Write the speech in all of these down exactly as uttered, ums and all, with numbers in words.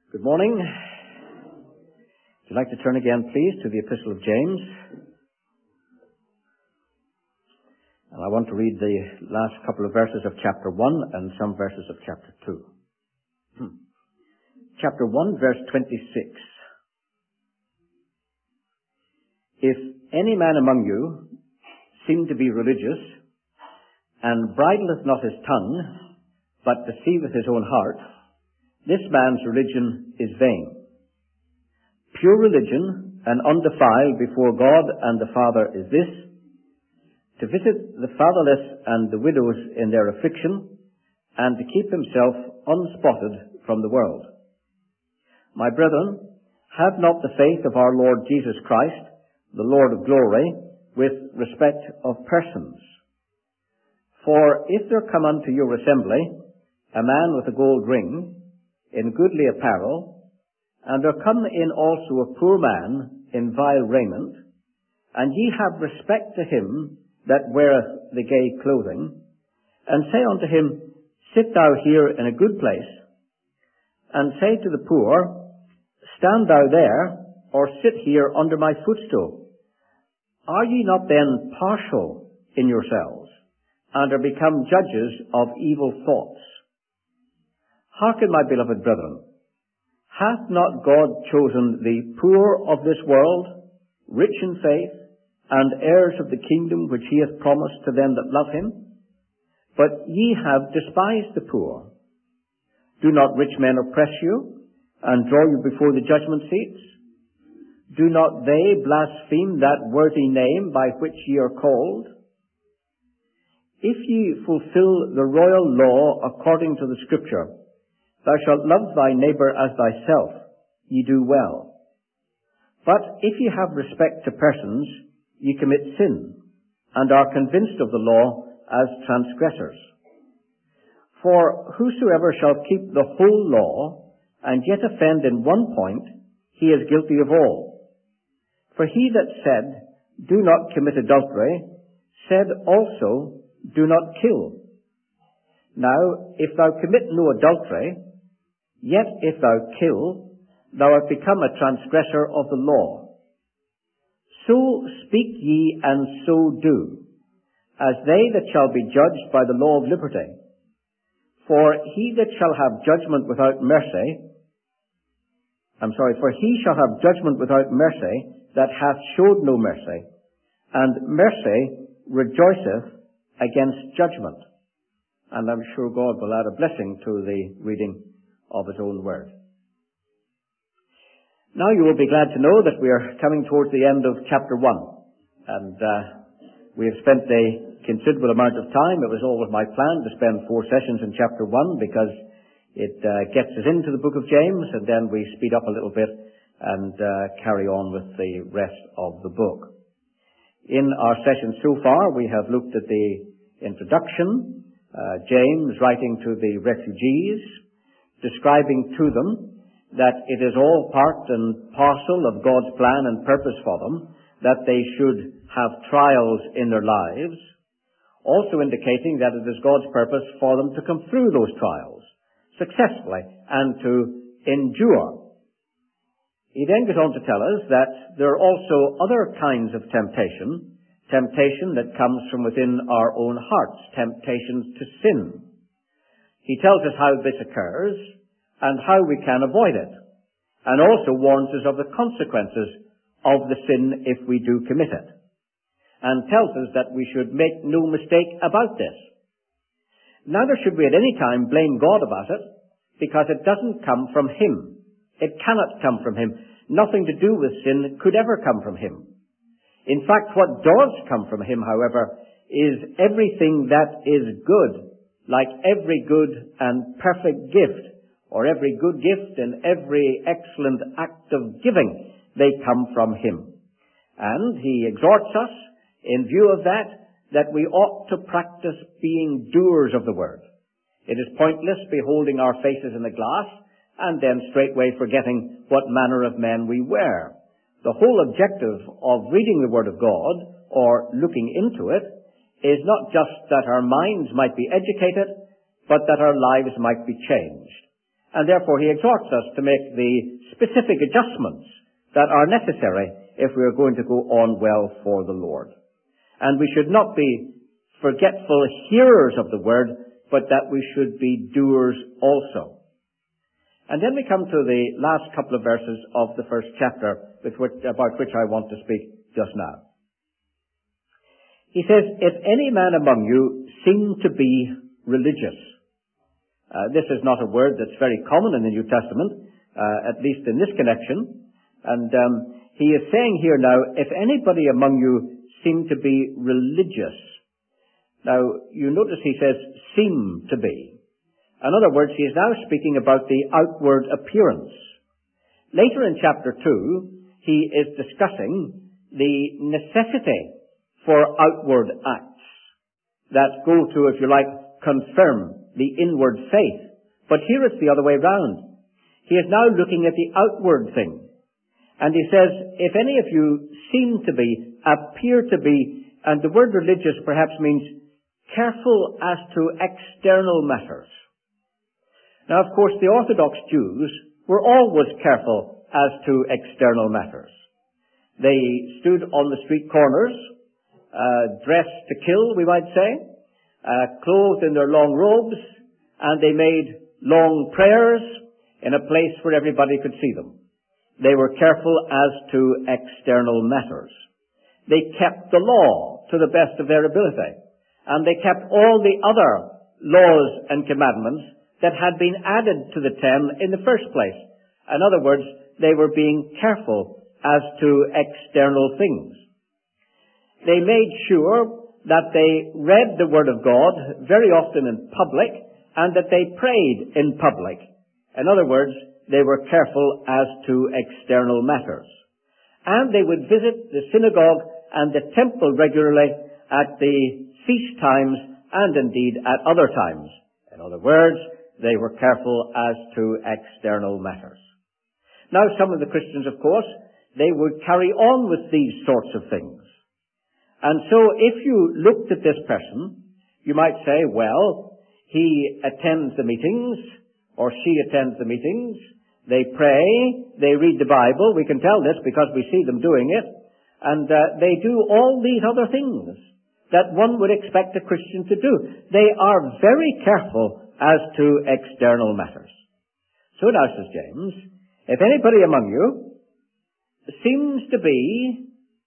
Good morning. Would you like to turn again, please, to the Epistle of James? And I want to read the last couple of verses of chapter one and some verses of chapter two. Hmm. Chapter one, verse twenty-six. If any man among you seem to be religious, and bridleth not his tongue, but deceiveth his own heart, this man's religion is vain. Pure religion and undefiled before God and the Father is this, to visit the fatherless and the widows in their affliction, and to keep himself unspotted from the world. My brethren, have not the faith of our Lord Jesus Christ, the Lord of glory, with respect of persons. For if there come unto your assembly a man with a gold ring, in goodly apparel, and there come in also a poor man in vile raiment, and ye have respect to him that weareth the gay clothing, and say unto him, Sit thou here in a good place, and say to the poor, Stand thou there, or sit here under my footstool. Are ye not then partial in yourselves, and are become judges of evil thoughts? Hearken, my beloved brethren, hath not God chosen the poor of this world, rich in faith, and heirs of the kingdom which he hath promised to them that love him? But ye have despised the poor. Do not rich men oppress you, and draw you before the judgment seats? Do not they blaspheme that worthy name by which ye are called? If ye fulfill the royal law according to the Scripture, Thou shalt love thy neighbour as thyself, ye do well. But if ye have respect to persons, ye commit sin, and are convinced of the law as transgressors. For whosoever shall keep the whole law, and yet offend in one point, he is guilty of all. For he that said, Do not commit adultery, said also, Do not kill. Now, if thou commit no adultery, yet if thou kill, thou art become a transgressor of the law. So speak ye and so do, as they that shall be judged by the law of liberty. For he that shall have judgment without mercy, I'm sorry, for he shall have judgment without mercy that hath showed no mercy, and mercy rejoiceth against judgment. And I'm sure God will add a blessing to the reading of his own word. Now you will be glad to know that we are coming towards the end of chapter one. And uh, we have spent a considerable amount of time. It was always my plan to spend four sessions in chapter one because it uh, gets us into the book of James, and then we speed up a little bit and uh, carry on with the rest of the book. In our session so far, we have looked at the introduction, uh, James writing to the refugees, describing to them that it is all part and parcel of God's plan and purpose for them, that they should have trials in their lives, also indicating that it is God's purpose for them to come through those trials successfully and to endure. He then goes on to tell us that there are also other kinds of temptation, temptation that comes from within our own hearts, temptations to sin. He tells us how this occurs and how we can avoid it, and also warns us of the consequences of the sin if we do commit it, and tells us that we should make no mistake about this. Neither should we at any time blame God about it, because it doesn't come from Him. It cannot come from Him. Nothing to do with sin could ever come from Him. In fact, what does come from Him, however, is everything that is good, like every good and perfect gift, or every good gift and every excellent act of giving, they come from Him. And He exhorts us, in view of that, that we ought to practice being doers of the word. It is pointless beholding our faces in the glass and then straightway forgetting what manner of men we were. The whole objective of reading the Word of God, or looking into it, is not just that our minds might be educated, but that our lives might be changed. And therefore he exhorts us to make the specific adjustments that are necessary if we are going to go on well for the Lord. And we should not be forgetful hearers of the word, but that we should be doers also. And then we come to the last couple of verses of the first chapter, with which, about which I want to speak just now. He says, if any man among you seem to be religious. Uh, this is not a word that's very common in the New Testament, uh, at least in this connection. And um, he is saying here now, if anybody among you seem to be religious. Now, you notice he says, seem to be. In other words, he is now speaking about the outward appearance. Later in chapter two, he is discussing the necessity for outward acts that go to, if you like, confirm the inward faith. But here it's the other way round. He is now looking at the outward thing. And he says, if any of you seem to be, appear to be, and the word religious perhaps means careful as to external matters. Now, of course, the Orthodox Jews were always careful as to external matters. They stood on the street corners, uh, dressed to kill, we might say, uh, clothed in their long robes, and they made long prayers in a place where everybody could see them. They were careful as to external matters. They kept the law to the best of their ability, and they kept all the other laws and commandments that had been added to the ten in the first place. In other words, they were being careful as to external things. They made sure that they read the Word of God very often in public, and that they prayed in public. In other words, they were careful as to external matters. And they would visit the synagogue and the temple regularly at the feast times and indeed at other times. In other words, they were careful as to external matters. Now, some of the Christians, of course, they would carry on with these sorts of things. And so if you looked at this person, you might say, well, he attends the meetings, or she attends the meetings, they pray, they read the Bible. We can tell this because we see them doing it. And uh, they do all these other things that one would expect a Christian to do. They are very careful as to external matters. So now, says James, if anybody among you seems to be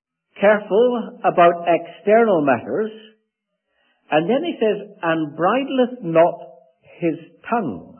careful about external matters, and then he says, and bridleth not his tongue.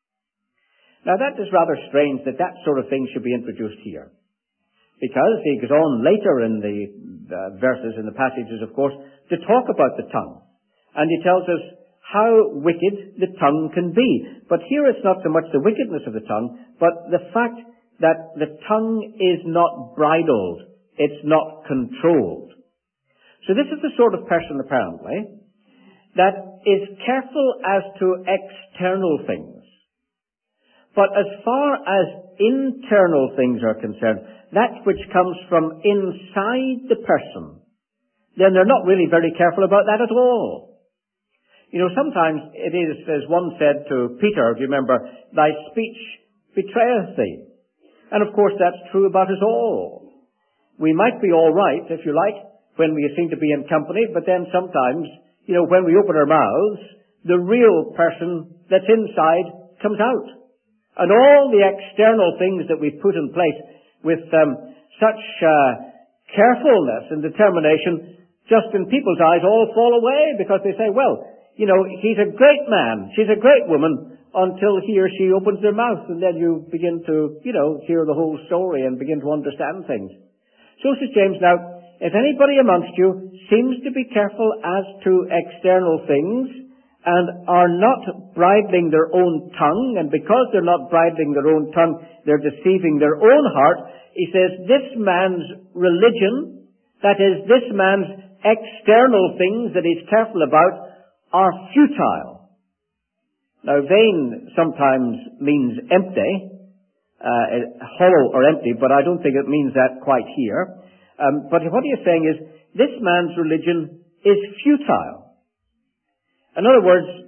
Now that is rather strange that that sort of thing should be introduced here. Because he goes on later in the uh, verses, in the passages, of course, to talk about the tongue. And he tells us how wicked the tongue can be. But here it's not so much the wickedness of the tongue, but the fact that the tongue is not bridled. It's not controlled. So this is the sort of person, apparently, that is careful as to external things. But as far as internal things are concerned, that which comes from inside the person, then they're not really very careful about that at all. You know, sometimes it is, as one said to Peter, if you remember, thy speech betrayeth thee. And of course that's true about us all. We might be all right, if you like, when we seem to be in company, but then sometimes, you know, when we open our mouths, the real person that's inside comes out. And all the external things that we've put in place with um, such uh, carefulness and determination, just in people's eyes all fall away because they say, well, you know, he's a great man, she's a great woman, until he or she opens their mouth, and then you begin to, you know, hear the whole story and begin to understand things. So says James, now, if anybody amongst you seems to be careful as to external things, and are not bridling their own tongue, and because they're not bridling their own tongue, they're deceiving their own heart, he says, this man's religion, that is, this man's external things that he's careful about, are futile. Now, vain sometimes means empty, uh, hollow or empty, but I don't think it means that quite here. Um, but what he is saying is, this man's religion is futile. In other words,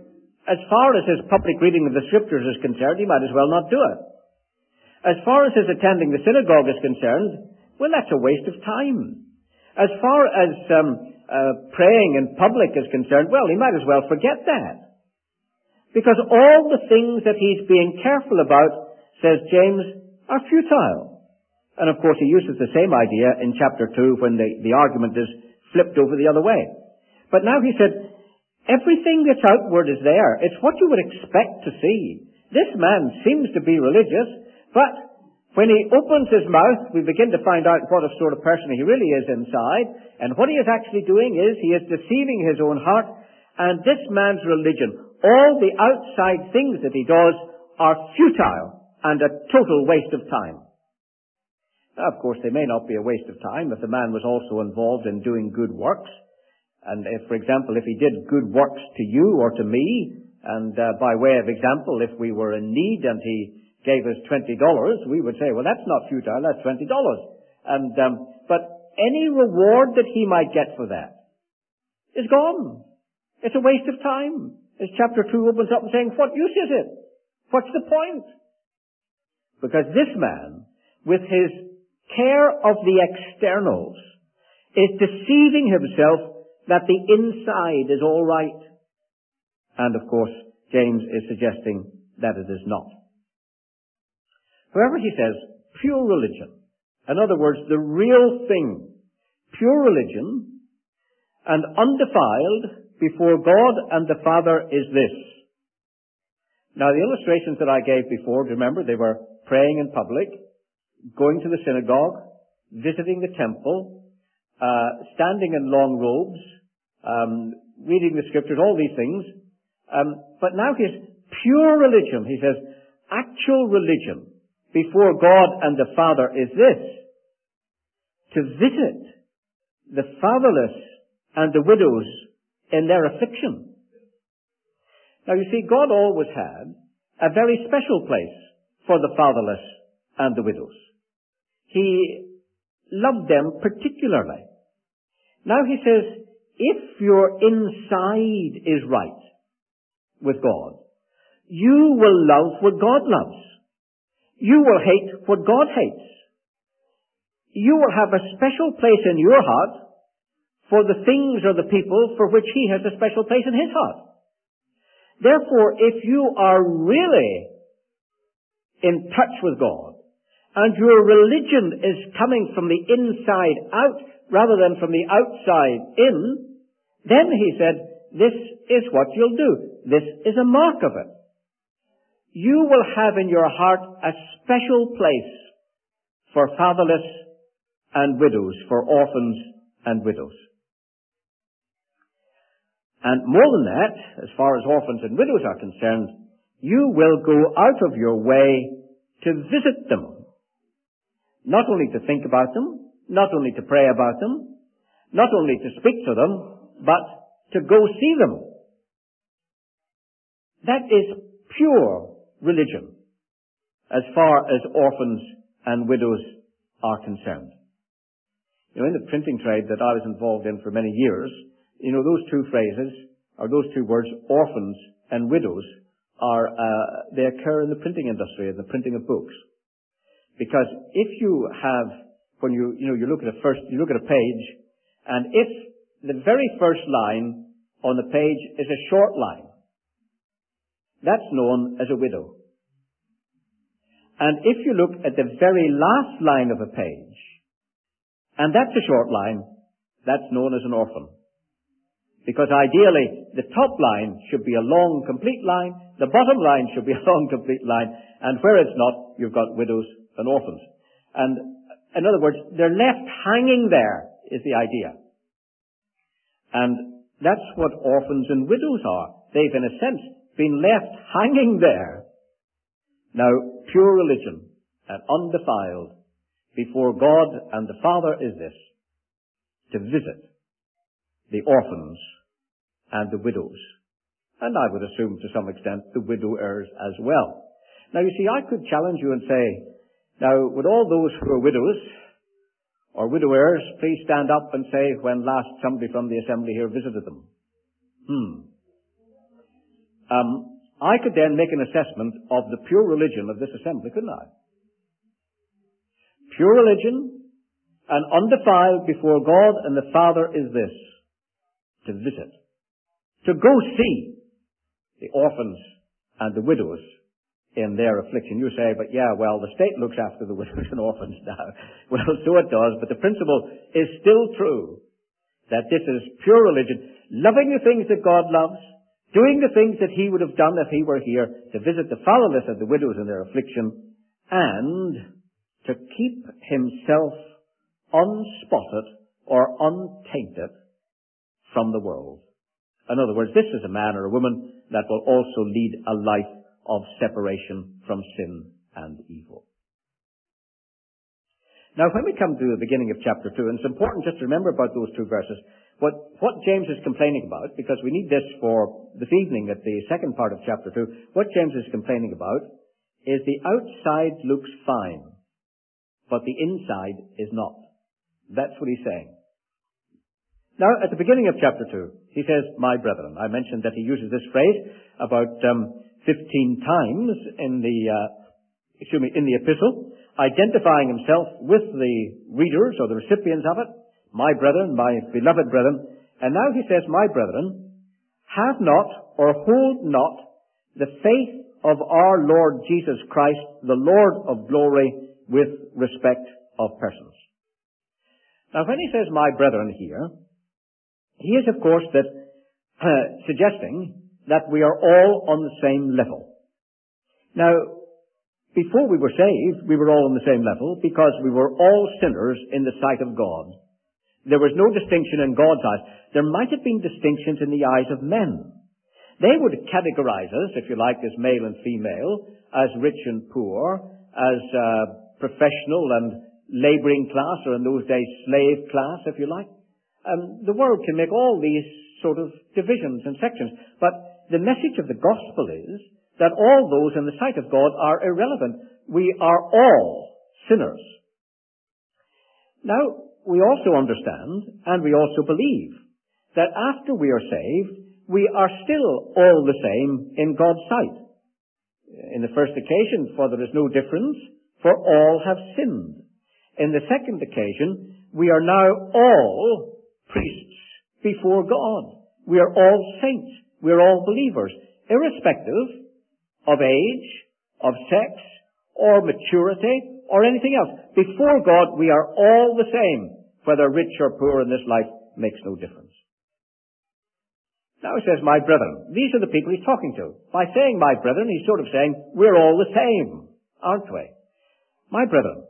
As far as his public reading of the Scriptures is concerned, he might as well not do it. As far as his attending the synagogue is concerned, well, that's a waste of time. As far as um, uh, praying in public is concerned, well, he might as well forget that. Because all the things that he's being careful about, says James, are futile. And of course he uses the same idea in chapter two when the, the argument is flipped over the other way. But now he said, everything that's outward is there. It's what you would expect to see. This man seems to be religious, but when he opens his mouth, we begin to find out what a sort of person he really is inside. And what he is actually doing is he is deceiving his own heart. And this man's religion, all the outside things that he does, are futile and a total waste of time. Now, of course, they may not be a waste of time if the man was also involved in doing good works. And if, for example, if he did good works to you or to me, and uh, by way of example, if we were in need and he gave us twenty dollars, we would say, well, that's not futile, that's twenty dollars. And, um, but any reward that he might get for that is gone. It's a waste of time. As chapter two opens up and saying, what use is it? What's the point? Because this man, with his care of the externals, is deceiving himself that the inside is all right. And of course, James is suggesting that it is not. However, he says, pure religion. In other words, the real thing. Pure religion and undefiled before God and the Father is this. Now, the illustrations that I gave before, remember, they were praying in public, going to the synagogue, visiting the temple, uh, standing in long robes, um, reading the Scriptures, all these things. Um, but now his pure religion, he says, actual religion before God and the Father is this: to visit the fatherless and the widows in their affliction. Now you see, God always had a very special place for the fatherless and the widows. He loved them particularly. Now he says, if your inside is right with God, you will love what God loves. You will hate what God hates. You will have a special place in your heart for the things or the people for which He has a special place in His heart. Therefore, if you are really in touch with God, and your religion is coming from the inside out rather than from the outside in, then he said, this is what you'll do. This is a mark of it. You will have in your heart a special place for fatherless and widows, for orphans and widows. And more than that, as far as orphans and widows are concerned, you will go out of your way to visit them. Not only to think about them, not only to pray about them, not only to speak to them, but to go see them. That is pure religion as far as orphans and widows are concerned. You know, in the printing trade that I was involved in for many years, you know, those two phrases, or those two words, orphans and widows, are, uh, they occur in the printing industry, in the printing of books. Because if you have, when you, you know, you look at a first, you look at a page, and if the very first line on the page is a short line, that's known as a widow. And if you look at the very last line of a page, and that's a short line, that's known as an orphan. Because ideally, the top line should be a long, complete line, the bottom line should be a long, complete line, and where it's not, you've got widows and orphans. And in other words, they're left hanging there, is the idea. And that's what orphans and widows are. They've, in a sense, been left hanging there. Now, pure religion and undefiled before God and the Father is this: to visit the orphans and the widows. And I would assume to some extent the widowers as well. Now you see, I could challenge you and say, now would all those who are widows or widowers please stand up and say when last somebody from the assembly here visited them? Hmm. um, I could then make an assessment of the pure religion of this assembly, couldn't I? Pure religion and undefiled before God and the Father is this: to visit, to go see the orphans and the widows in their affliction. You say, but yeah, well, the state looks after the widows and orphans now. Well, so it does, but the principle is still true, that this is pure religion, loving the things that God loves, doing the things that He would have done if He were here, to visit the fatherless and the widows in their affliction, and to keep Himself unspotted or untainted from the world. In other words, this is a man or a woman that will also lead a life of separation from sin and evil. Now, when we come to the beginning of chapter two, and it's important just to remember about those two verses, what, what James is complaining about, because we need this for this evening at the second part of chapter two, what James is complaining about is the outside looks fine, but the inside is not. That's what he's saying. Now, at the beginning of chapter two, he says, my brethren. I mentioned that he uses this phrase about um, fifteen times in the, uh, excuse me, in the epistle, identifying himself with the readers or the recipients of it, my brethren, my beloved brethren. And now he says, my brethren, have not or hold not the faith of our Lord Jesus Christ, the Lord of glory, with respect of persons. Now, when he says, my brethren here, he is, of course, that uh, suggesting that we are all on the same level. Now, before we were saved, we were all on the same level because we were all sinners in the sight of God. There was no distinction in God's eyes. There might have been distinctions in the eyes of men. They would categorize us, if you like, as male and female, as rich and poor, as uh, professional and laboring class, or in those days slave class, if you like. Um, the world can make all these sort of divisions and sections, but the message of the gospel is that all those in the sight of God are irrelevant. We are all sinners. Now, we also understand, and we also believe, that after we are saved, we are still all the same in God's sight. In the first occasion, for there is no difference, for all have sinned. In the second occasion, we are now all priests before God. We are all saints. We are all believers, irrespective of age, of sex, or maturity, or anything else. Before God, we are all the same. Whether rich or poor in this life makes no difference. Now he says, my brethren. These are the people he's talking to. By saying my brethren, he's sort of saying, we're all the same, aren't we? My brethren,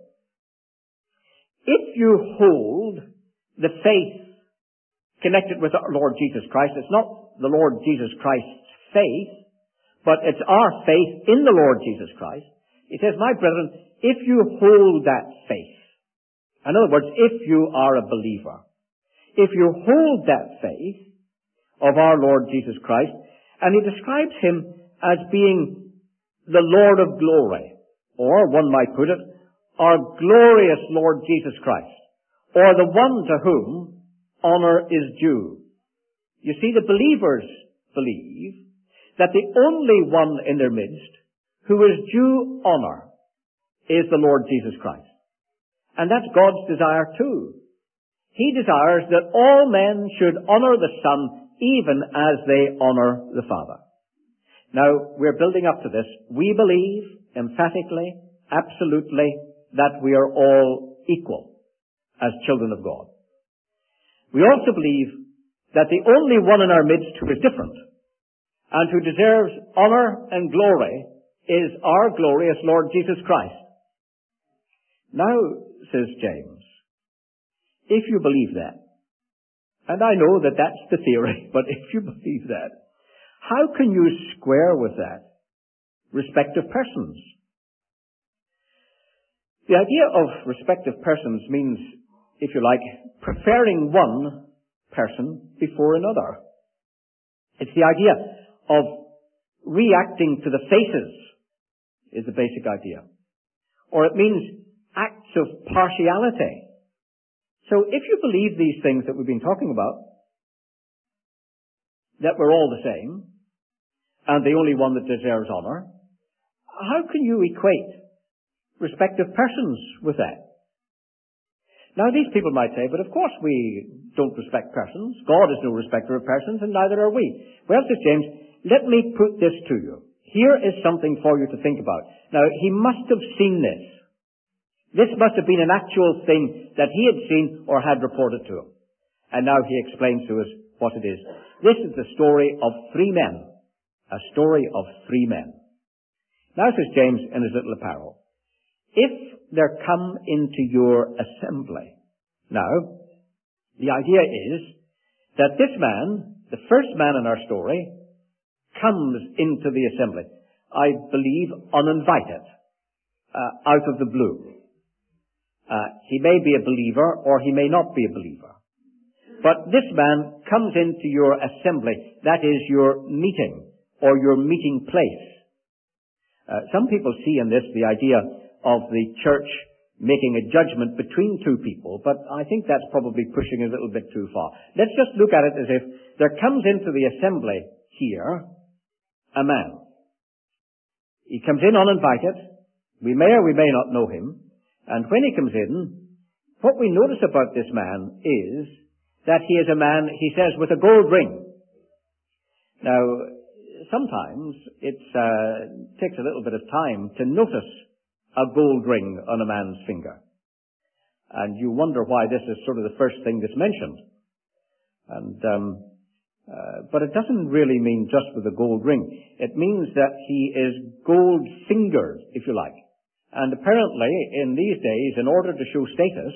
if you hold the faith connected with our Lord Jesus Christ, it's not the Lord Jesus Christ's faith, but it's our faith in the Lord Jesus Christ. He says, my brethren, if you hold that faith, in other words, if you are a believer, if you hold that faith of our Lord Jesus Christ, and he describes him as being the Lord of glory, or one might put it, our glorious Lord Jesus Christ, or the one to whom honor is due. You see, the believers believe that the only one in their midst who is due honor is the Lord Jesus Christ. And that's God's desire too. He desires that all men should honor the Son even as they honor the Father. Now, we're building up to this. We believe emphatically, absolutely, that we are all equal as children of God. We also believe that the only one in our midst who is different and who deserves honor and glory is our glorious Lord Jesus Christ. Now, says James, if you believe that, and I know that that's the theory, but if you believe that, how can you square with that respective persons? The idea of respective persons means, if you like, preferring one person before another. It's the idea of reacting to the faces is the basic idea. Or it means acts of partiality. So if you believe these things that we've been talking about, that we're all the same, and the only one that deserves honor, how can you equate respect of persons with that? Now, these people might say, but of course we don't respect persons. God is no respecter of persons, and neither are we. Well, says James, let me put this to you. Here is something for you to think about. Now, he must have seen this. This must have been an actual thing that he had seen or had reported to him. And now he explains to us what it is. This is the story of three men. A story of three men. Now, says James in his little apparel, if there come into your assembly. Now, the idea is that this man, the first man in our story, comes into the assembly, I believe uninvited, uh, out of the blue. Uh, he may be a believer or he may not be a believer. But this man comes into your assembly, that is your meeting or your meeting place. Uh, some people see in this the idea of the church making a judgment between two people, but I think that's probably pushing it a little bit too far. Let's just look at it as if there comes into the assembly here a man. He comes in uninvited. We may or we may not know him. And when he comes in, what we notice about this man is that he is a man, he says, with a gold ring. Now, sometimes it uh, takes a little bit of time to notice a gold ring on a man's finger. And you wonder why this is sort of the first thing that's mentioned. And, um, uh, but it doesn't really mean just with a gold ring. It means that he is gold-fingered, if you like. And apparently, in these days, in order to show status,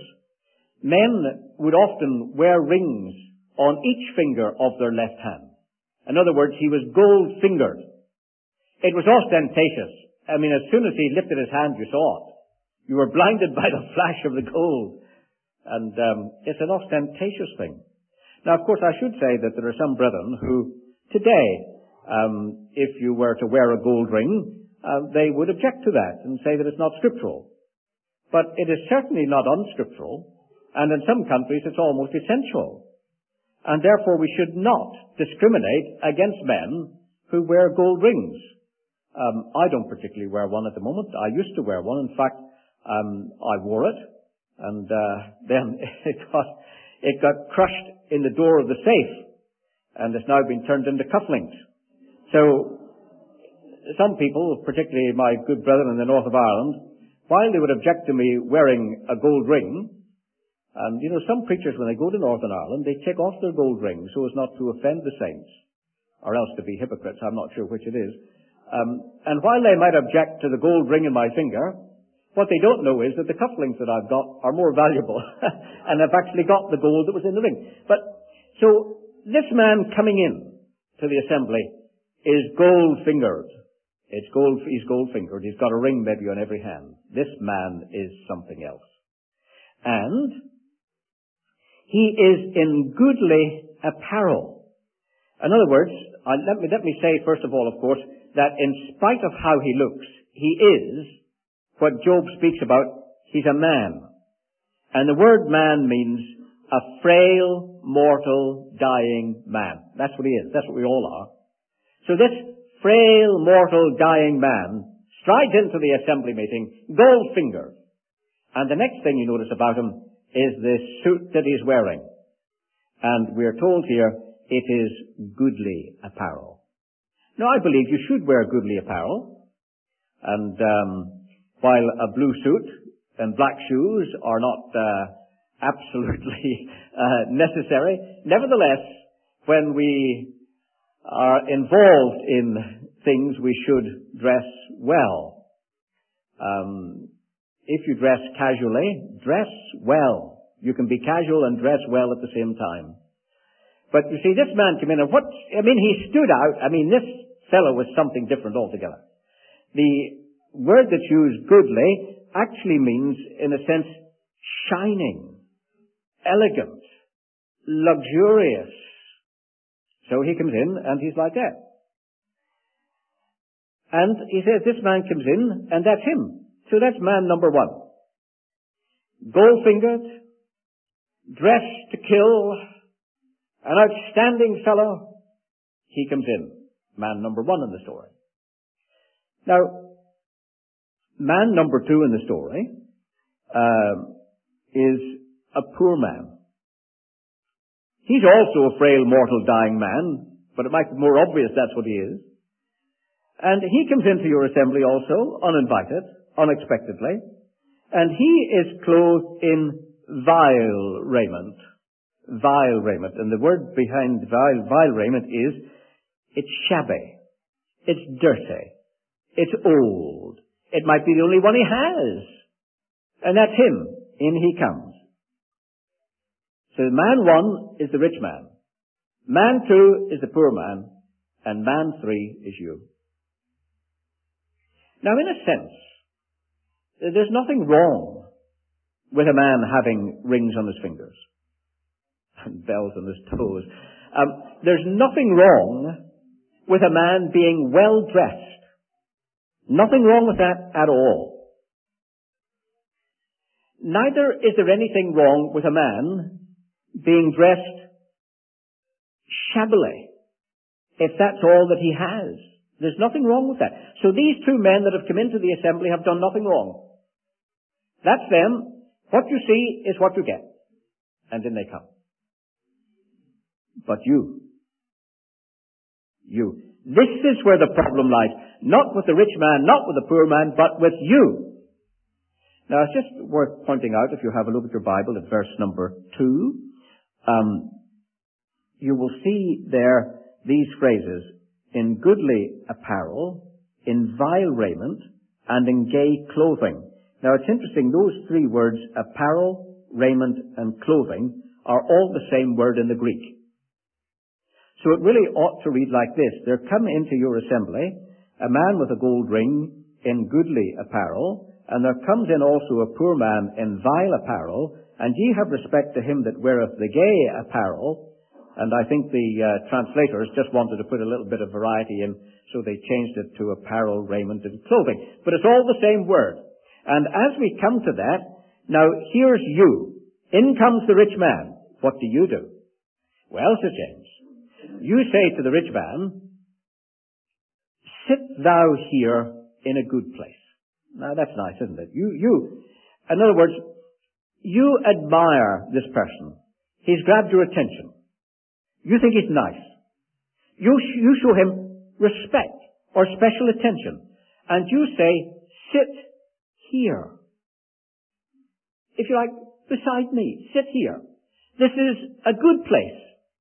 men would often wear rings on each finger of their left hand. In other words, he was gold-fingered. It was ostentatious. I mean, as soon as he lifted his hand, you saw it. You were blinded by the flash of the gold. And um, it's an ostentatious thing. Now, of course, I should say that there are some brethren who, today, um, if you were to wear a gold ring, uh, they would object to that and say that it's not scriptural. But it is certainly not unscriptural, and in some countries it's almost essential. And therefore we should not discriminate against men who wear gold rings. Um, I don't particularly wear one at the moment. I used to wear one. In fact, um, I wore it, and uh, then it got it got crushed in the door of the safe, and it's now been turned into cufflinks. So some people, particularly my good brethren in the north of Ireland, while they would object to me wearing a gold ring, and you know, some preachers when they go to Northern Ireland, they take off their gold rings so as not to offend the saints, or else to be hypocrites. I'm not sure which it is. Um, and while they might object to the gold ring in my finger, what they don't know is that the cufflinks that I've got are more valuable, and I've actually got the gold that was in the ring. But so this man coming in to the assembly is gold-fingered. It's gold. He's gold-fingered. He's got a ring maybe on every hand. This man is something else, and he is in goodly apparel. In other words, uh, let me let me say first of all, of course, that in spite of how he looks, he is what Job speaks about. He's a man. And the word man means a frail, mortal, dying man. That's what he is. That's what we all are. So this frail, mortal, dying man strides into the assembly meeting, gold-fingered. And the next thing you notice about him is the suit that he's wearing. And we're told here, it is goodly apparel. Now, I believe you should wear goodly apparel. And um, while a blue suit and black shoes are not uh, absolutely uh, necessary, nevertheless, when we are involved in things, we should dress well. Um, if you dress casually, dress well. You can be casual and dress well at the same time. But you see, this man came in, and what, I mean, he stood out. I mean, this fellow was something different altogether. The word that's used, goodly, actually means, in a sense, shining, elegant, luxurious. So he comes in, and he's like that. And he says, this man comes in, and that's him. So that's man number one. Gold-fingered, dressed to kill, an outstanding fellow. He comes in. man number one in the story. Now, man number two in the story um, is a poor man. He's also a frail, mortal, dying man, but it might be more obvious that's what he is. And he comes into your assembly also, uninvited, unexpectedly, and he is clothed in vile raiment. Vile raiment. And the word behind vile, vile raiment is, it's shabby. It's dirty. It's old. It might be the only one he has. And that's him. In he comes. So man one is the rich man. Man two is the poor man. And man three is you. Now, in a sense, there's nothing wrong with a man having rings on his fingers and bells on his toes. Um, there's nothing wrong with a man being well dressed. Nothing wrong with that at all. Neither is there anything wrong with a man being dressed shabbily, if that's all that he has. There's nothing wrong with that. So these two men that have come into the assembly have done nothing wrong. That's them. What you see is what you get. And in they come. But you, you, this is where the problem lies. Not with the rich man, not with the poor man, but with you. Now it's just worth pointing out, if you have a look at your Bible at verse number two, um, you will see there these phrases: in goodly apparel, in vile raiment, and in gay clothing. Now it's interesting, those three words, apparel, raiment, and clothing, are all the same word in the Greek. So it really ought to read like this: there come into your assembly a man with a gold ring in goodly apparel, and there comes in also a poor man in vile apparel, and ye have respect to him that weareth the gay apparel. And I think the uh, translators just wanted to put a little bit of variety in, so they changed it to apparel, raiment, and clothing. But it's all the same word. And as we come to that, now here's you. In comes the rich man. What do you do? Well, says James, you say to the rich man, sit thou here in a good place. Now that's nice, isn't it? You, you, in other words, you admire this person. He's grabbed your attention. You think he's nice. You, sh- you show him respect or special attention. And you say, sit here. If you like, beside me. Sit here. This is a good place.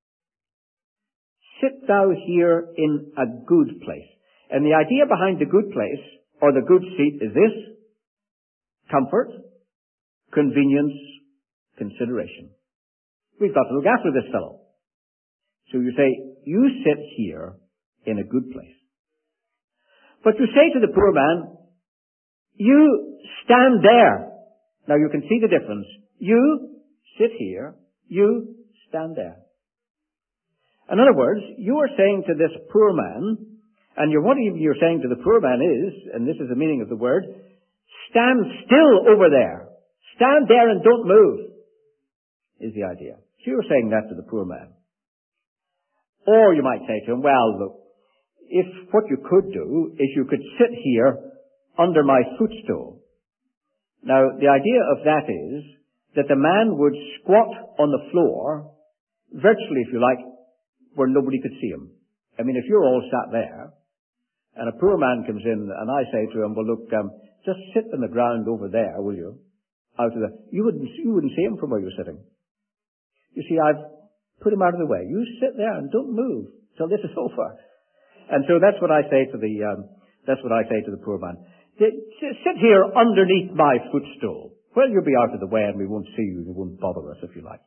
Sit thou here in a good place. And the idea behind the good place, or the good seat, is this: comfort, convenience, consideration. We've got to look after this fellow. So you say, you sit here in a good place. But you say to the poor man, you stand there. Now you can see the difference. You sit here, you stand there. In other words, you are saying to this poor man, and you're, what you're saying to the poor man is, and this is the meaning of the word, stand still over there. Stand there and don't move, is the idea. So you're saying that to the poor man. Or you might say to him, well, look, if what you could do is you could sit here under my footstool. Now, the idea of that is that the man would squat on the floor, virtually, if you like, where nobody could see him. I mean, if you're all sat there, and a poor man comes in, and I say to him, well, look, um, just sit on the ground over there, will you? Out of the, you wouldn't, you wouldn't see him from where you're sitting. You see, I've put him out of the way. You sit there and don't move till this is over. And so that's what I say to the, um, that's what I say to the poor man. Sit here underneath my footstool. Well, you'll be out of the way and we won't see you. You won't bother us, if you like.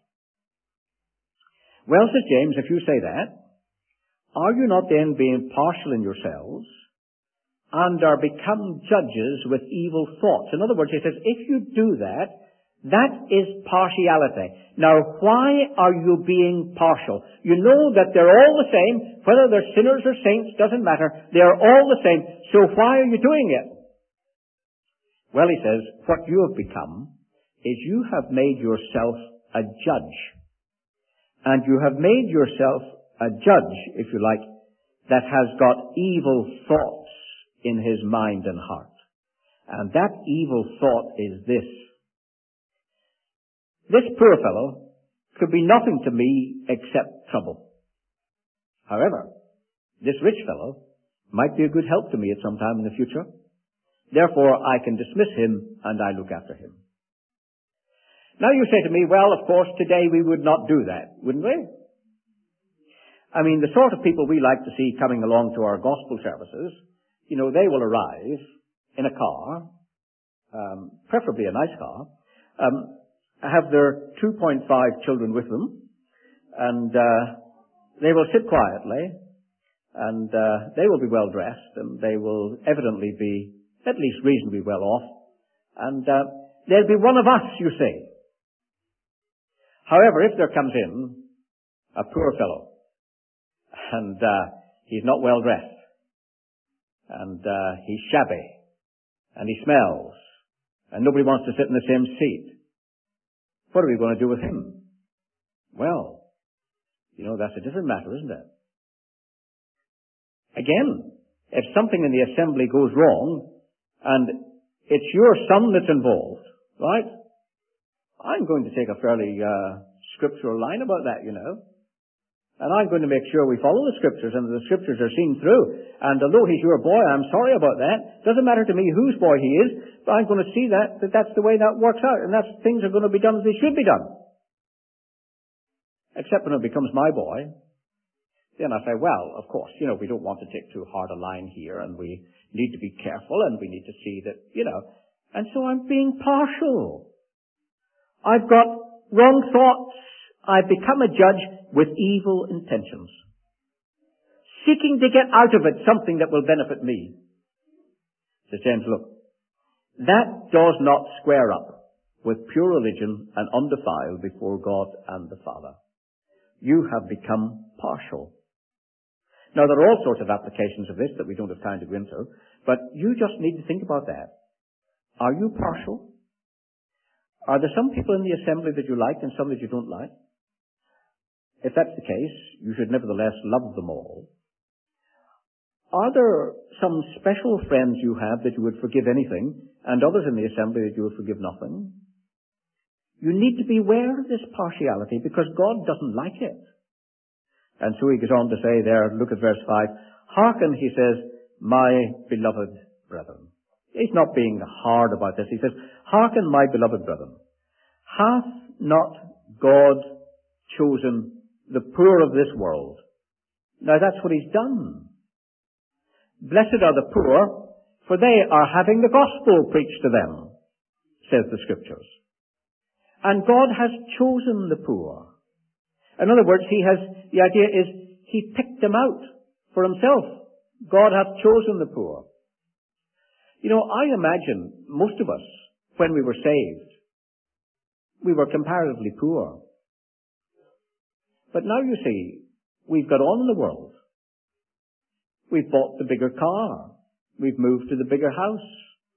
Well, says James, if you say that, are you not then being partial in yourselves and are become judges with evil thoughts? In other words, he says, if you do that, that is partiality. Now, why are you being partial? You know that they're all the same. Whether they're sinners or saints, doesn't matter. They are all the same. So why are you doing it? Well, he says, what you have become is you have made yourself a judge. And you have made yourself a judge, if you like, that has got evil thoughts in his mind and heart. And that evil thought is this: this poor fellow could be nothing to me except trouble. However, this rich fellow might be a good help to me at some time in the future. Therefore, I can dismiss him and I look after him. Now you say to me, well, of course, today we would not do that, wouldn't we? I mean, the sort of people we like to see coming along to our gospel services, you know, they will arrive in a car, um, preferably a nice car, um, have their two point five children with them, and uh, they will sit quietly, and uh, they will be well dressed, and they will evidently be at least reasonably well off, and uh, they'll be one of us, you see. However, if there comes in a poor fellow, and uh, he's not well dressed, and uh, he's shabby, and he smells, and nobody wants to sit in the same seat, what are we going to do with him? Well, you know, that's a different matter, isn't it? Again, if something in the assembly goes wrong, and it's your son that's involved, right? I'm going to take a fairly uh, scriptural line about that, you know. And I'm going to make sure we follow the scriptures and the scriptures are seen through. And although he's your boy, I'm sorry about that. Doesn't matter to me whose boy he is, but I'm going to see that, that that's the way that works out. And that's, things are going to be done as they should be done. Except when it becomes my boy, then I say, well, of course, you know, we don't want to take too hard a line here, and we need to be careful, and we need to see that, you know. And so I'm being partial. I've got wrong thoughts. I've become a judge with evil intentions, seeking to get out of it something that will benefit me. So James, look, that does not square up with pure religion and undefiled before God and the Father. You have become partial. Now, there are all sorts of applications of this that we don't have time to go into, but you just need to think about that. Are you partial? Are there some people in the assembly that you like and some that you don't like? If that's the case, you should nevertheless love them all. Are there some special friends you have that you would forgive anything, and others in the assembly that you would forgive nothing? You need to beware of this partiality, because God doesn't like it. And so he goes on to say there, look at verse five, hearken, he says, my beloved brethren. He's not being hard about this. He says, hearken, my beloved brethren. Hath not God chosen the poor of this world? Now that's what he's done. Blessed are the poor, for they are having the gospel preached to them, says the scriptures. And God has chosen the poor. In other words, he has, the idea is, he picked them out for himself. God hath chosen the poor. You know, I imagine most of us, when we were saved, we were comparatively poor. But now you see, we've got on in the world. We've bought the bigger car. We've moved to the bigger house.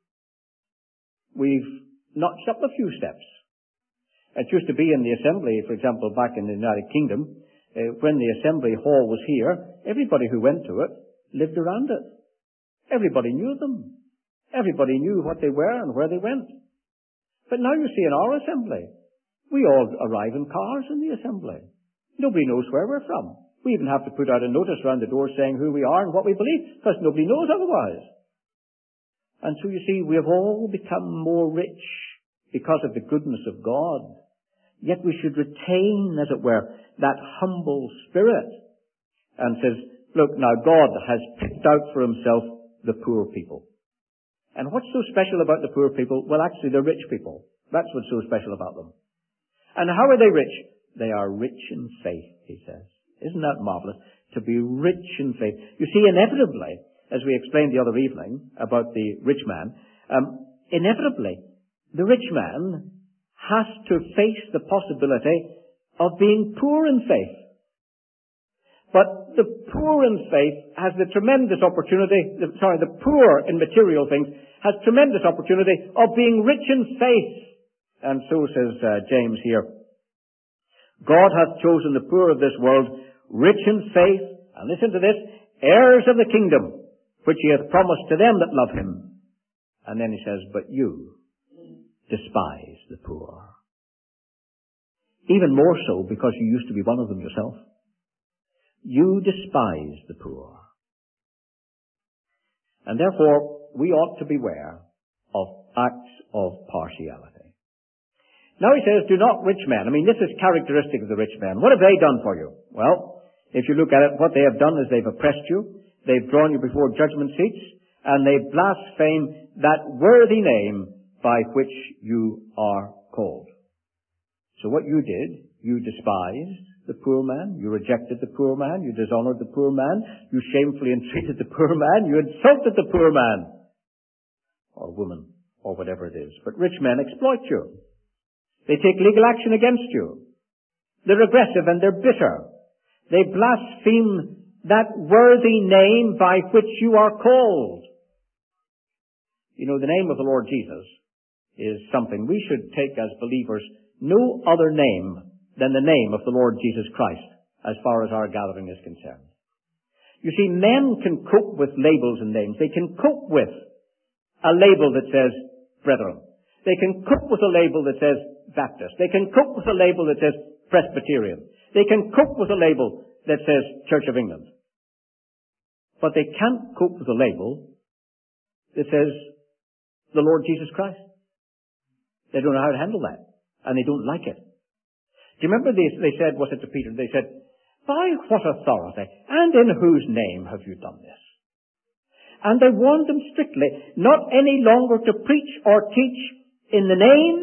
We've notched up a few steps. It used to be in the assembly, for example, back in the United Kingdom, uh, when the assembly hall was here, everybody who went to it lived around it. Everybody knew them. Everybody knew what they were and where they went. But now you see in our assembly, we all arrive in cars in the assembly. Nobody knows where we're from. We even have to put out a notice around the door saying who we are and what we believe, because nobody knows otherwise. And so you see, we have all become more rich because of the goodness of God. Yet we should retain, as it were, that humble spirit. And says, look, now God has picked out for himself the poor people. And what's so special about the poor people? Well, actually, they're rich people. That's what's so special about them. And how are they rich? They are rich in faith, he says. Isn't that marvelous? To be rich in faith. You see, inevitably, as we explained the other evening about the rich man, um, inevitably, the rich man has to face the possibility of being poor in faith. But the poor in faith has the tremendous opportunity, the, sorry, the poor in material things has tremendous opportunity of being rich in faith. And so says uh, James here, God hath chosen the poor of this world, rich in faith, and listen to this, heirs of the kingdom, which he hath promised to them that love him. And then he says, but you despise the poor. Even more so because you used to be one of them yourself. You despise the poor. And therefore, we ought to beware of acts of partiality. Now he says, do not rich men. I mean, this is characteristic of the rich men. What have they done for you? Well, if you look at it, what they have done is they've oppressed you, they've drawn you before judgment seats, and they blaspheme that worthy name by which you are called. So what you did, you despised the poor man, you rejected the poor man, you dishonored the poor man, you shamefully entreated the poor man, you insulted the poor man, or woman, or whatever it is. But rich men exploit you. They take legal action against you. They're aggressive and they're bitter. They blaspheme that worthy name by which you are called. You know, the name of the Lord Jesus is something we should take as believers, no other name than the name of the Lord Jesus Christ, as far as our gathering is concerned. You see, men can cope with labels and names. They can cope with a label that says brethren. They can cope with a label that says Baptist. They can cope with a label that says Presbyterian. They can cope with a label that says Church of England. But they can't cope with a label that says the Lord Jesus Christ. They don't know how to handle that. And they don't like it. Do you remember they, they said, was it to Peter? They said, by what authority and in whose name have you done this? And they warned them strictly not any longer to preach or teach in the name.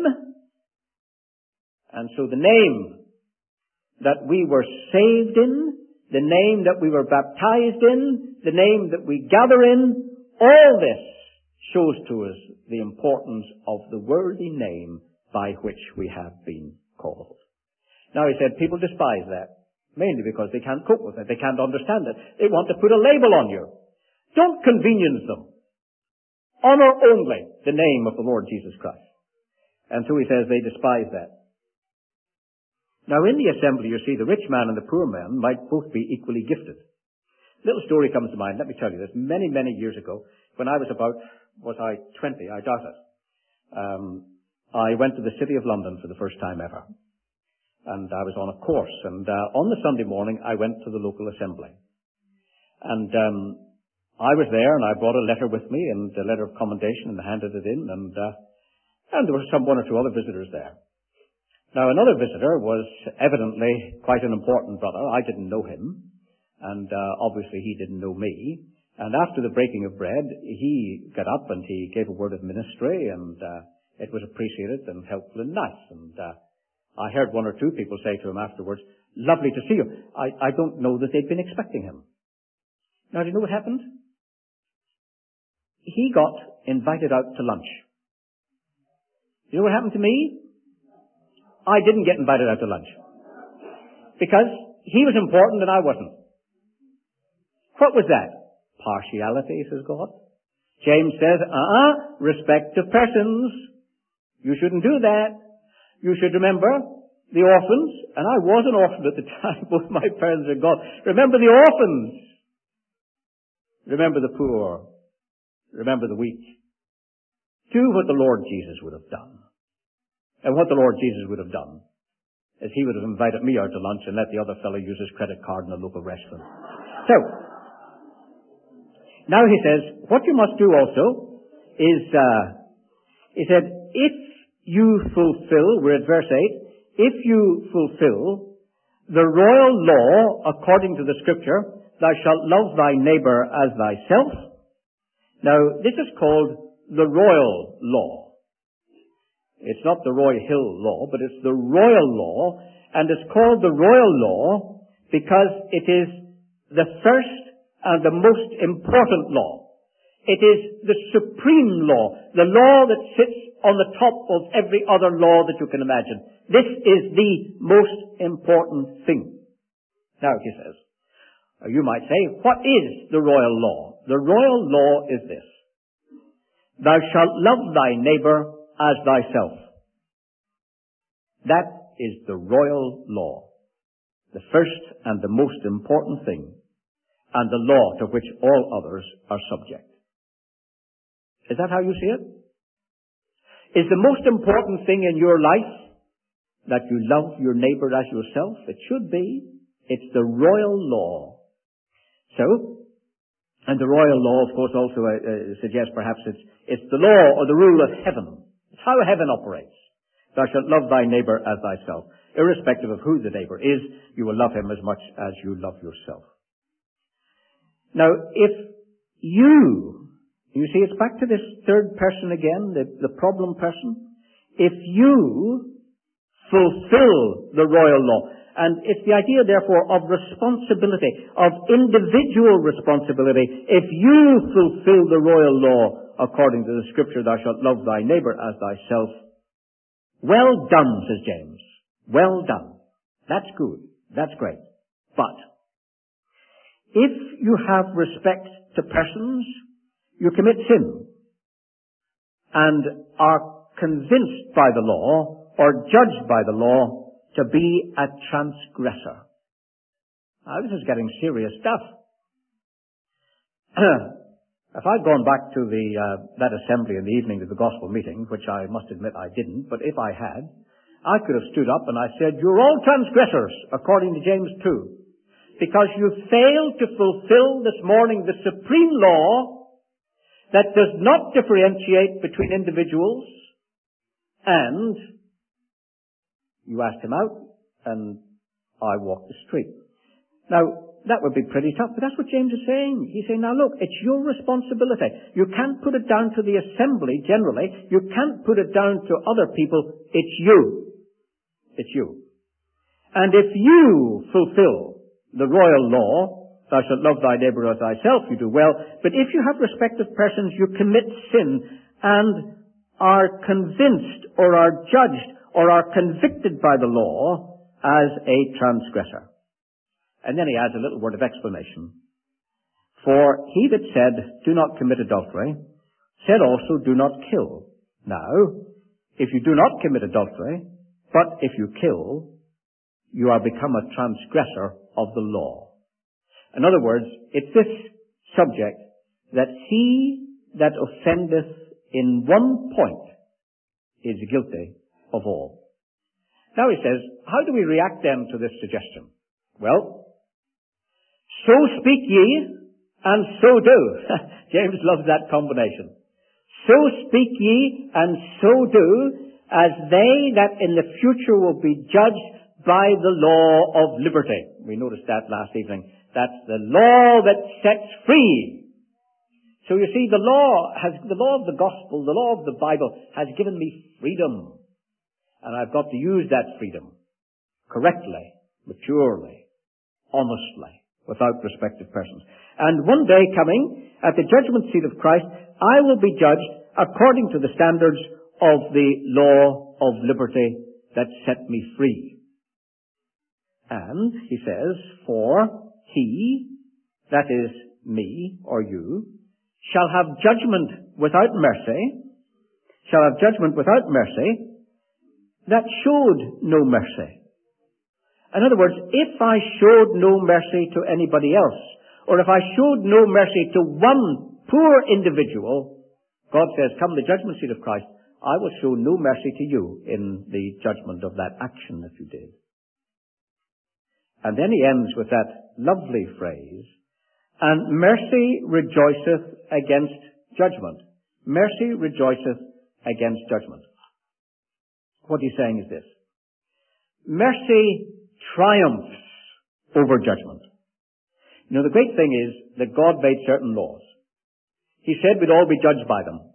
And so the name that we were saved in, the name that we were baptized in, the name that we gather in, all this shows to us the importance of the worthy name by which we have been called. Now he said people despise that, mainly because they can't cope with it, they can't understand it. They want to put a label on you. Don't convenience them. Honor only the name of the Lord Jesus Christ. And so he says they despise that. Now in the assembly, you see, the rich man and the poor man might both be equally gifted. A little story comes to mind. Let me tell you this. Many, many years ago, when I was about, was I twenty? I doubt it. Um, I went to the City of London for the first time ever. And I was on a course. And uh, on the Sunday morning, I went to the local assembly. And um, I was there, and I brought a letter with me, and a letter of commendation, and handed it in. And, uh, and there were some one or two other visitors there. Now, another visitor was evidently quite an important brother. I didn't know him, and uh, obviously he didn't know me. And after the breaking of bread, he got up and he gave a word of ministry, and uh, it was appreciated and helpful and nice. And uh, I heard one or two people say to him afterwards, lovely to see you. I, I don't know that they'd been expecting him. Now, do you know what happened? He got invited out to lunch. You know what happened to me? I didn't get invited out to lunch. Because he was important and I wasn't. What was that? Partiality, says God. James says, uh-uh, respect of persons. You shouldn't do that. You should remember the orphans, and I was an orphan at the time, both my parents are gone. Remember the orphans. Remember the poor. Remember the weak. Do what the Lord Jesus would have done. And what the Lord Jesus would have done is he would have invited me out to lunch and let the other fellow use his credit card in a local restaurant. So, now he says, what you must do also is, uh, he said, if you fulfill, we're at verse eight, if you fulfill the royal law according to the scripture, thou shalt love thy neighbor as thyself. Now, this is called the royal law. It's not the Roy Hill law, but it's the royal law, and it's called the royal law because it is the first and the most important law. It is the supreme law, the law that sits on the top of every other law that you can imagine. This is the most important thing. Now, he says, you might say, what is the royal law? The royal law is this. Thou shalt love thy neighbor as thyself. That is the royal law. The first and the most important thing. and the law to which all others are subject. Is that how you see it? Is the most important thing in your life that you love your neighbor as yourself? It should be. It's the royal law. So, and the royal law, of course, also uh, uh, suggests perhaps it's, it's the law or the rule of heaven. It's how heaven operates. Thou shalt love thy neighbor as thyself. Irrespective of who the neighbor is, you will love him as much as you love yourself. Now, if you, you see, it's back to this third person again, the, the problem person. If you fulfill the royal law, and it's the idea, therefore, of responsibility, of individual responsibility. If you fulfill the royal law according to the scripture, thou shalt love thy neighbor as thyself, well done, says James. Well done. That's good. That's great. But if you have respect to persons, you commit sin and are convinced by the law or judged by the law to be a transgressor. Now, this is getting serious stuff. If I'd gone back to the uh, that assembly in the evening of the gospel meeting, which I must admit I didn't, but if I had, I could have stood up and I said, you're all transgressors, according to James two, because you failed to fulfill this morning the supreme law that does not differentiate between individuals, and you asked him out, and I walked the street. Now, that would be pretty tough, but that's what James is saying. He's saying, now look, it's your responsibility. You can't put it down to the assembly generally. You can't put it down to other people. It's you. It's you. And if you fulfill the royal law, thou shalt love thy neighbor as thyself, you do well. But if you have respect of persons, you commit sin and are convinced or are judged or are convicted by the law as a transgressor. And then he adds a little word of explanation. For he that said, do not commit adultery, said also, do not kill. Now, if you do not commit adultery, but if you kill, you are become a transgressor of the law. In other words, it's this subject that he that offendeth in one point is guilty of all. Now he says, how do we react then to this suggestion? Well, so speak ye, and so do. James loves that combination. So speak ye, and so do, as they that in the future will be judged by the law of liberty. We noticed that last evening. That's the law that sets free. So you see, the law has, the law of the gospel, the law of the Bible has given me freedom. And I've got to use that freedom correctly, maturely, honestly, without respect of persons. And one day coming, at the judgment seat of Christ, I will be judged according to the standards of the law of liberty that set me free. And, he says, for he, that is me or you, shall have judgment without mercy, shall have judgment without mercy, that showed no mercy. In other words, if I showed no mercy to anybody else, or if I showed no mercy to one poor individual, God says, come the judgment seat of Christ, I will show no mercy to you in the judgment of that action that you did. And then he ends with that lovely phrase, and mercy rejoiceth against judgment. Mercy rejoiceth against judgment. What he's saying is this. Mercy triumphs over judgment. You know, the great thing is that God made certain laws. He said we'd all be judged by them.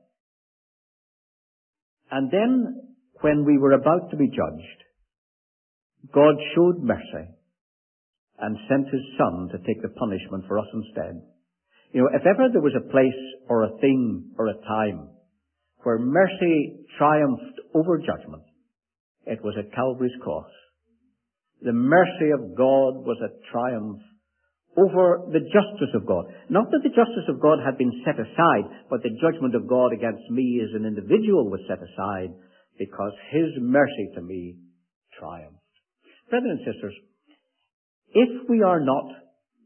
And then, when we were about to be judged, God showed mercy and sent His Son to take the punishment for us instead. You know, if ever there was a place or a thing or a time where mercy triumphed over judgment, it was at Calvary's cross. The mercy of God was a triumph over the justice of God. Not that the justice of God had been set aside, but the judgment of God against me as an individual was set aside because His mercy to me triumphed. Brothers and sisters, if we are not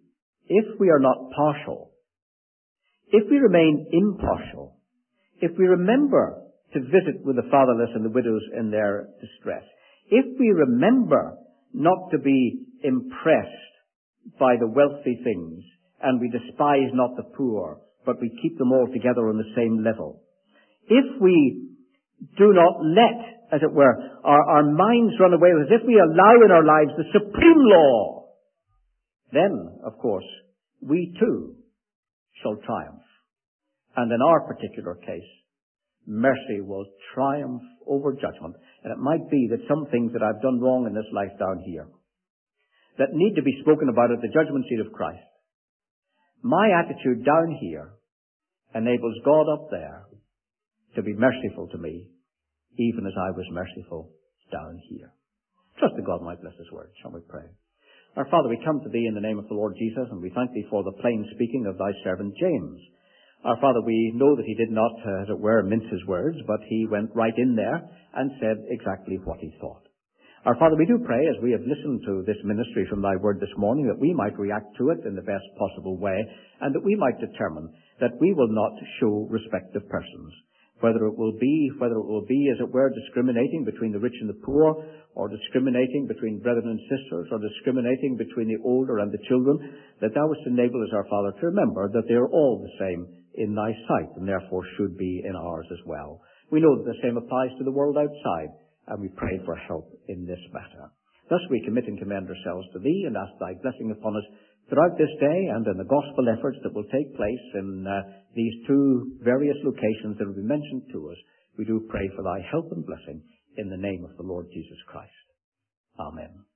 if we are not partial, if we remain impartial, if we remember to visit with the fatherless and the widows in their distress, if we remember not to be impressed by the wealthy things, and we despise not the poor, but we keep them all together on the same level, if we do not let, as it were, our, our minds run away with us, if we allow in our lives the supreme law, then, of course, we too shall triumph. And in our particular case, mercy will triumph over judgment. And it might be that some things that I've done wrong in this life down here, that need to be spoken about at the judgment seat of Christ, my attitude down here enables God up there to be merciful to me, even as I was merciful down here. Trust that God might bless His word. Shall we pray? Our Father, we come to Thee in the name of the Lord Jesus, and we thank Thee for the plain speaking of Thy servant James. Our Father, we know that he did not, uh, as it were, mince his words, but he went right in there and said exactly what he thought. Our Father, we do pray, as we have listened to this ministry from Thy word this morning, that we might react to it in the best possible way, and that we might determine that we will not show respect of persons. Whether it will be, whether it will be, as it were, discriminating between the rich and the poor, or discriminating between brethren and sisters, or discriminating between the older and the children, that Thou wouldst enable us, our Father, to remember that they are all the same in Thy sight, and therefore should be in ours as well. We know that the same applies to the world outside, and we pray for help in this matter. Thus we commit and commend ourselves to Thee, and ask Thy blessing upon us throughout this day and in the gospel efforts that will take place in uh, these two various locations that will be mentioned to us. We do pray for Thy help and blessing in the name of the Lord Jesus Christ. Amen.